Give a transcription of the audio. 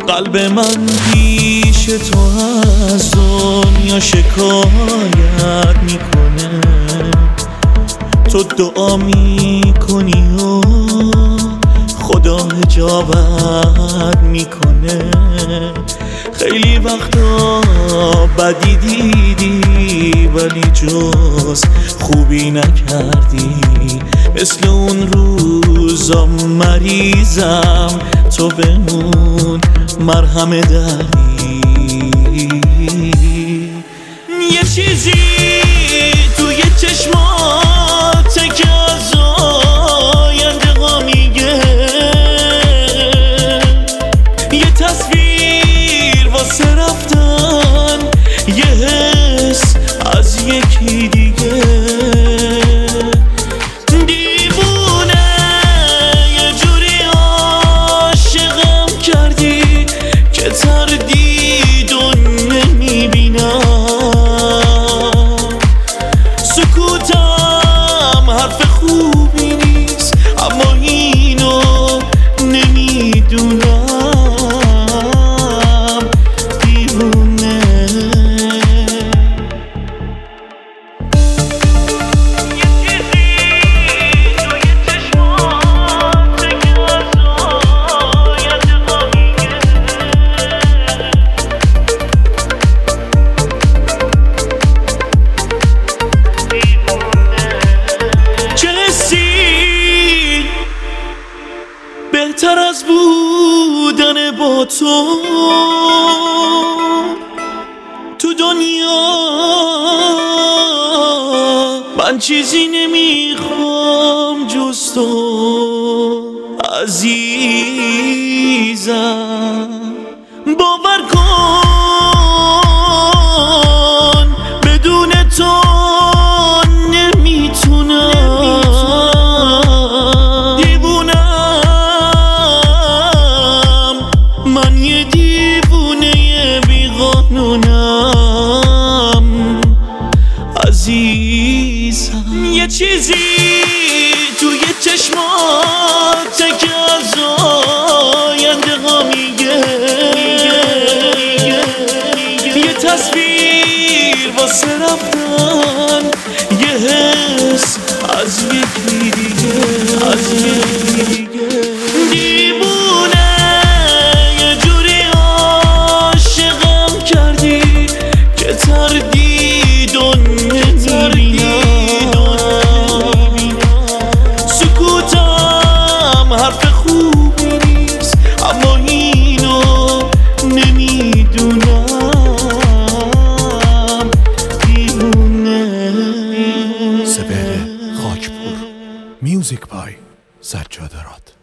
قلب من پیش تو از دنیا شکایت میکنه، تو دعا میکنی و خدا حجابت میکنه. خیلی وقتا بدی دیدی ولی جز خوبی نکردی، مثل اون روزا مریضم تو بمون مرهم دردی. یه چیزی توی چشمات که از آینده ها میگه، یه تصویر واسه رفتن، یه حس از یکی دیگه. دیوونه یه جوری عاشقم کردی که تردید و نمیبینم، سکوتم حرف خوبی نیست اما اینو نمیدونم. بهتر از بودن با تو دنیا من چیزی نمیخوام جز تو عزیزم. باور کن بدون تو من یه دیوونه بیقانونم عزیزم. یه چیزی توی چشمات که از آینده ها میگه، یه تصویر واسه رفتن، یه حس از یکی دیگه، از یکی دیگه. دیوونه تردید و نمیبینم، سکوتم حرف خوبی نیست اما اینو نمیدونم. دیوونه. سپهر خاکپور، میوزیک بای سجاد راد.